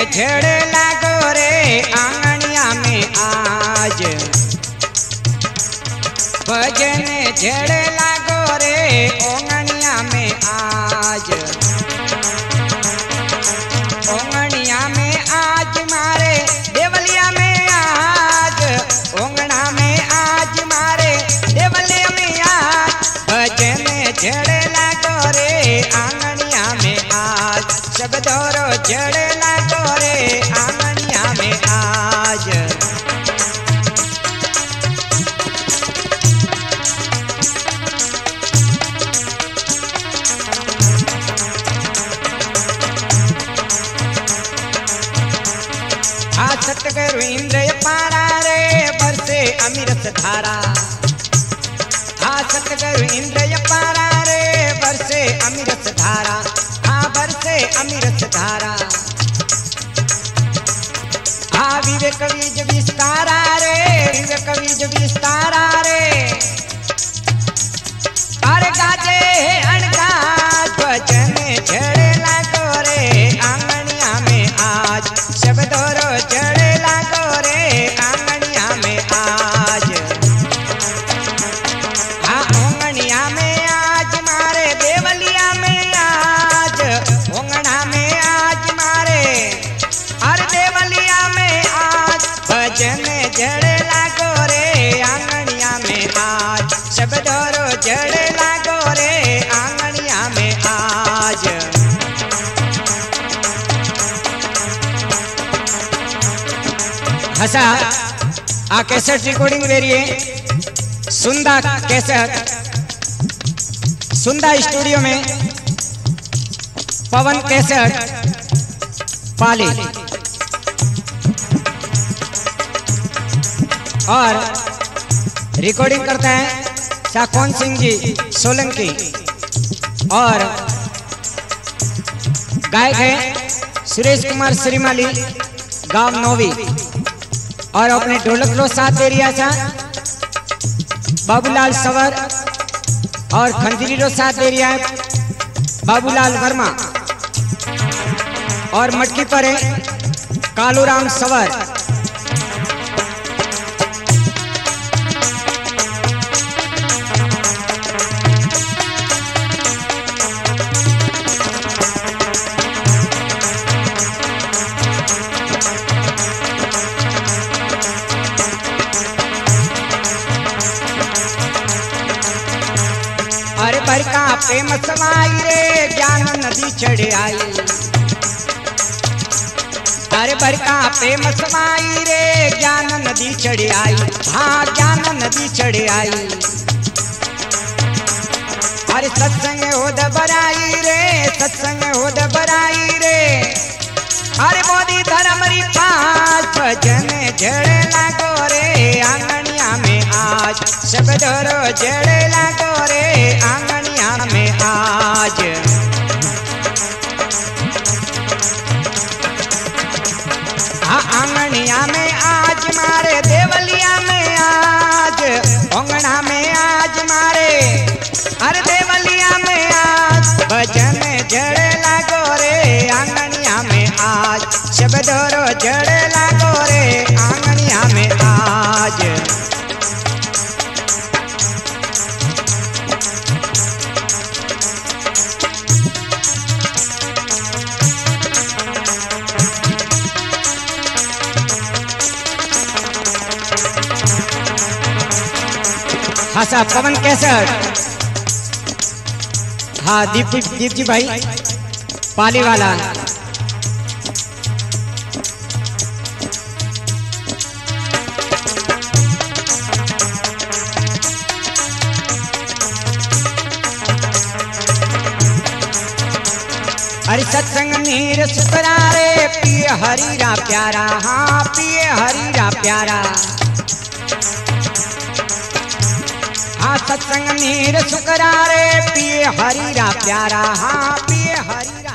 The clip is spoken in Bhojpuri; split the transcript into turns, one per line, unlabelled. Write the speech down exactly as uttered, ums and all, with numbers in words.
झेड़े लागो रे आंगनिया में आज, भजन झेड़े लागो रे ओंगनिया में आज, ओंगनिया में आज मारे देवलिया में आज, ओंगना में आज मारे देवलिया में आज, भजन झेड़े लागो रे आंगनिया में आज, सब दौरो झेड़े लागो रे आंगनिया में आज। आ सतगुरु इंद्र पारा रे बरसे अमृत धारा, आ सतगुरु इंद्र पारा रे बरसे अमृत धारा, आ बरसे अमृत धारा, आ विवेक बीज विस्तारा रे विवेक बीज विस्तारा रे, अरे गाजे अणगाज भजन झेड़े लागो रे आंगनिया में आज, सब दौरो झेड़े लागो रे आंगनिया में आज। हाँ ओंगनिया में आज मारे देवलिया में आज, ओंगना में आज मारे अरे देवलिया में आज, भजन झेड़े लागो रे आंगनिया में आज, सब दौरो झेड़े लागो रे आंगनिया में आज। हसा आ कैसेट रिकॉर्डिंग वेरिए सुंदा कैसेट सुंदा स्टूडियो में पवन कैसेट पाली, और रिकॉर्डिंग करते हैं साकोन सिंह जी सोलंकी, और गायक हैं सुरेश कुमार श्रीमाली गांव नोवी, और अपने ढोलक लो साथ दे रिया था बाबूलाल सवर, और खंजरी लो साथ दे रिया है बाबूलाल वर्मा, और मटकी पर है कालूराम सवर। अरे भर का प्रेम समाई रे ज्ञान नदी चढ़ आई, अरे भर का प्रेम समाई रे ज्ञान नदी चढ़ आई, हाँ ज्ञान नदी चढ़ आई। अरे सत्संग होद बराई रे सत्संग होद बराई रे, अरे मोदी धर्म री पास भजन झेड़े लागो रे आंगनिया में आज, सब दौरो झेड़े लागो रे आंगनिया में आज। हाँ आंगनिया में आज मारे देवलिया में आज, ओंगना में आज मारे अरे देवलिया में आज, भजन झेड़े लागो रे आंगनिया में आज, सब दौरो झेड़े लागो रे आंगनिया में आज। हाँ साहब पवन कैसेट, हाँ दीप जी दीप जी भाई पाली वाला, हरि सत्संग नीर सुतरा रे पिए हरीरा प्यारा, हाँ पिए हरीरा प्यारा, हाँ सत्संग नीर सुकरा रे पिए हरीरा प्यारा, हाँ पिए हरीरा